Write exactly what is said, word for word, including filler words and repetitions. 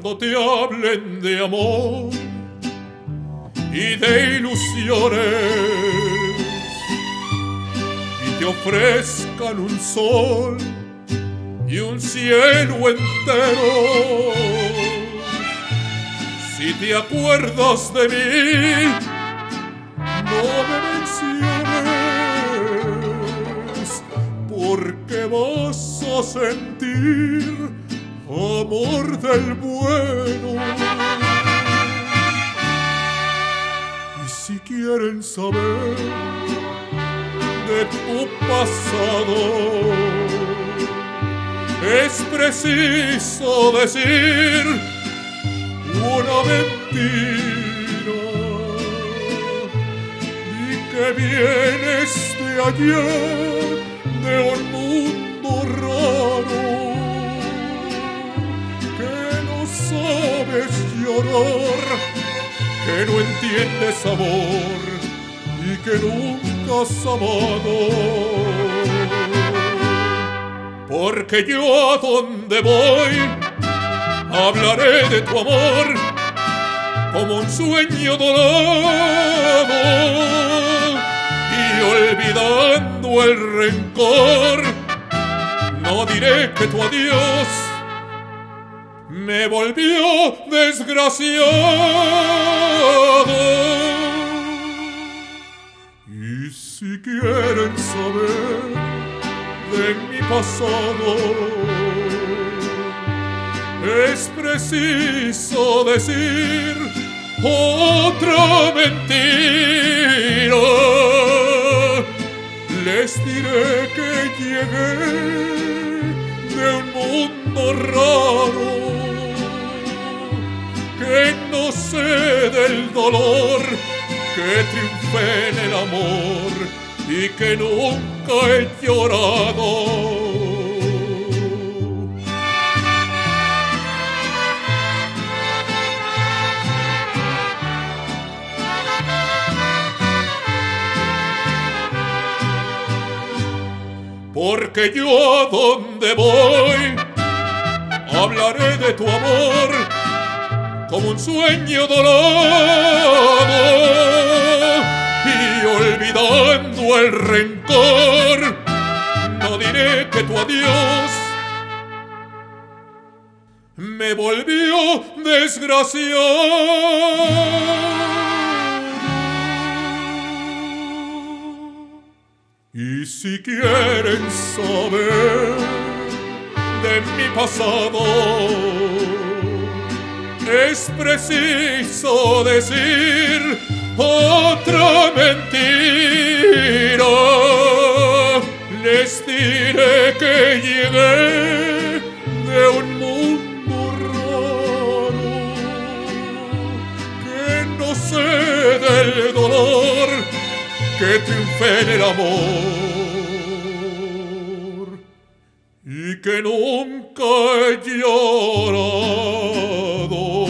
cuando te hablen de amor y de ilusiones y te ofrezcan un sol y un cielo entero. Si te acuerdas de mí, no me menciones, porque vas a sentir amor del bueno. Y si quieren saber de tu pasado, es preciso decir una mentira. Di que vienes de ayer, de un mundo raro, que no sabes llorar, que no entiendes amor y que nunca has amado. Porque yo a donde voy hablaré de tu amor como un sueño dorado, y olvidando el rencor no diré que tu adiós me volvió desgraciado. Y si quieren saber de mi pasado, es preciso decir otra mentira. Les diré que llegué de un mundo raro, que no sé del dolor, que triunfé en el amor y que nunca he llorado. Porque yo a donde voy hablaré de tu amor como un sueño dorado, y olvidando el rencor no diré que tu adiós me volvió desgraciado. Y si quieren saber de mi pasado, es preciso decir otra mentira. Les diré que llegué de un mundo raro, que no sé del dolor, que triunfé en el amor y que nunca he llorado.